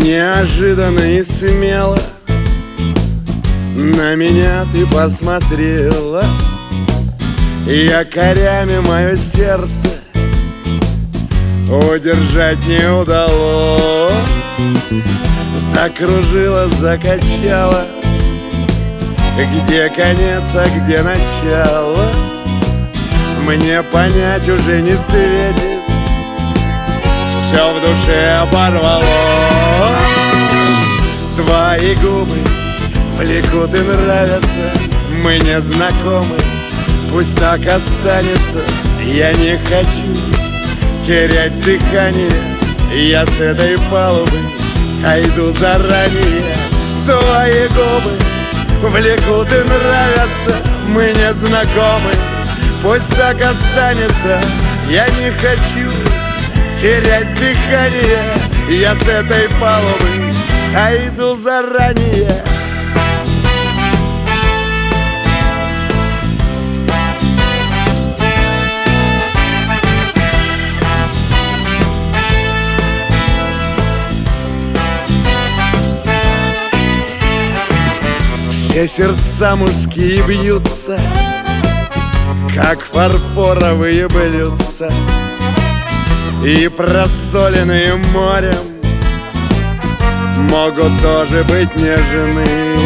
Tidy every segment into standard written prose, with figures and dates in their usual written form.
Неожиданно и смело на меня ты посмотрела. Якорями мое сердце удержать не удалось. Закружила, закачала, где конец, а где начало, мне понять уже не светит. Все в душе оборвалось. Твои губы влекут и нравятся, мы не знакомы, пусть так останется. Я не хочу терять дыхание, я с этой палубы сойду заранее. Твои губы влекут и нравятся, мы не знакомы, пусть так останется. Я не хочу терять дыхание, я с этой палубы сойду заранее. Все сердца мужские бьются, как фарфоровые блюдца, и просоленные морем могут тоже быть нежны.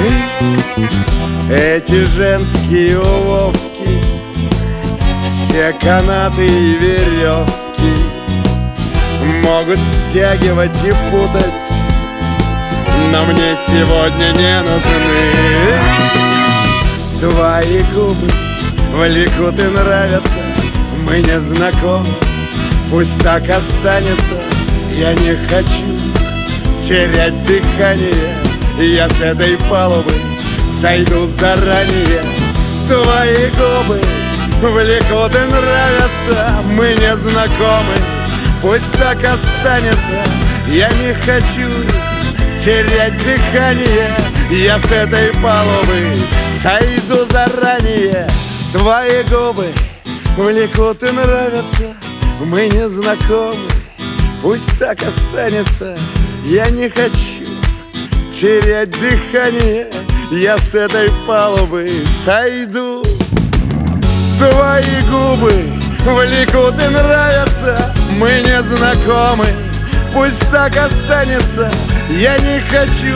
Эти женские уловки, все канаты и веревки могут стягивать и путать, но мне сегодня не нужны. Твои губы влекут и нравятся, мы не знакомы, пусть так останется. Я не хочу терять дыхание, я с этой палубы сойду заранее. Твои губы влекут и нравятся, мы не знакомы, пусть так останется. Я не хочу терять дыхание, я с этой палубы сойду заранее. Твои губы влекут и нравятся, мы не знакомы, пусть так останется. Я не хочу терять дыхание, я с этой палубы сойду. Твои губы влекут и нравятся, мы не знакомы, пусть так останется. Я не хочу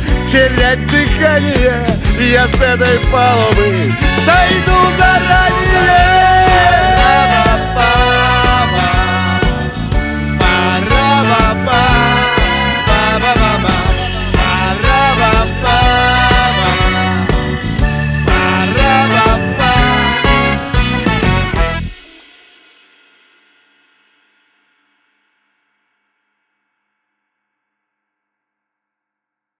терять дыхание, я с этой палубы сойду заранее.